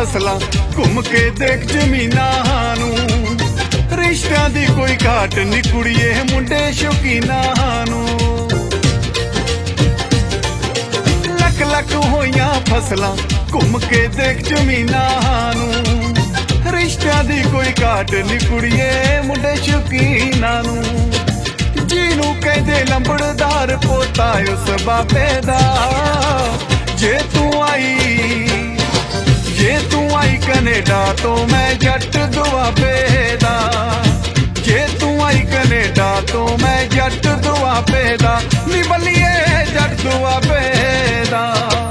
फसलां घूम के देख जमीनां नूं। रिश्तियां दी कोई घाट नी कुड़िए मुंडे शौकीनां नूं। लक लक होइयां फसलां घूम के देख जमीनां नूं। रिश्तियां दी कोई घाट नी कुड़िए मुंडे शौकीनां नूं। जिनू कहंदे लंबड़दार पोता उस बाबे दा। जे तू आई कनेडा तो मैं जट दुआबे दा। जे तू आई कनेडा तो मैं जट दुआबे दा। नी बल्लिए जट दुआबे दा।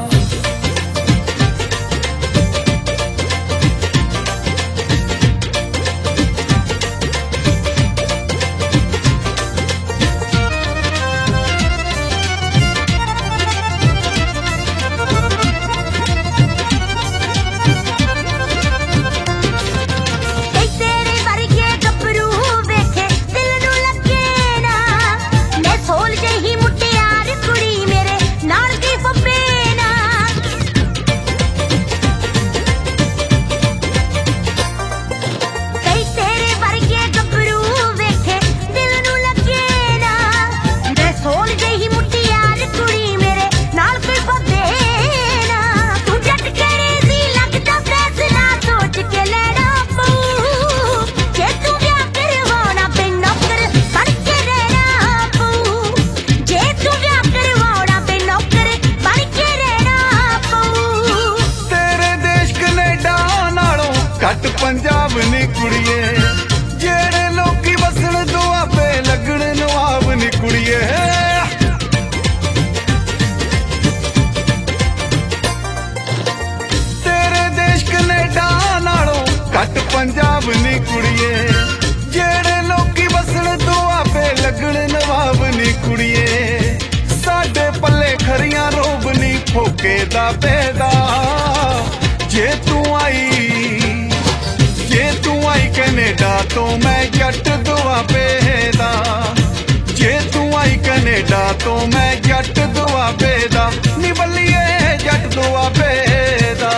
घट पंजाब नी कुड़िए जेड़े लोकी बसन दुआबे लगण नवाब नी कुड़िए। तेरे देश कनेडा नालों घट पंजाब नी कुड़िए जेड़े लोकी बसन दुआबे लगण नवाब नी कुड़िए। साडे पल्ले खरियां रोब नी फोके दा पैदा। जे तू आई कनेडा तो मैं जट दुआबे दा। जे तू आई कनेडा तो मैं जट दुआबे दा। नी बल्लिए जट दुआबे दा।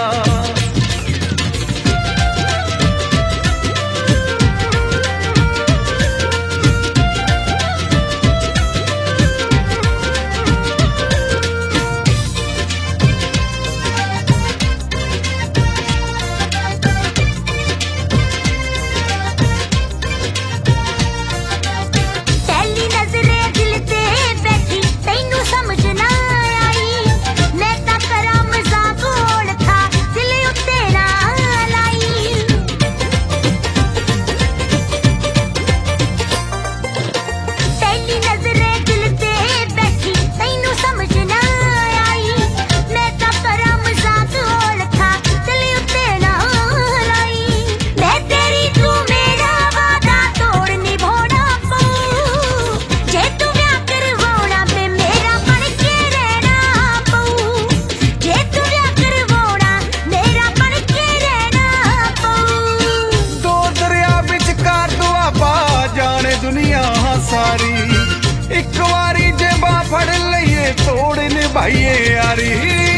दुनिया सारी एक वारी जेबा फड़ लईए तोड़ निभाइए यारी।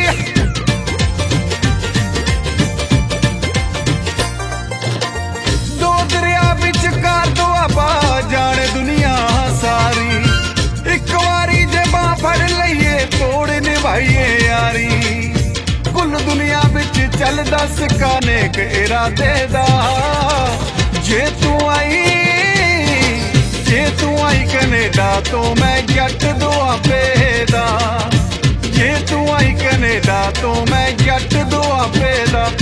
दो दरिया विचकार दुआबा जाने दुनिया सारी। एक वारी जेबा फड़ लईए तोड़ निभाइए यारी। कुल दुनिया विच चलदा सिक्का नेक इरादे दा। जे तू आई कनेडा तो मैं जट दुआबे दा। जे तू आई कनेडा तो मैं जट दुआबे दा।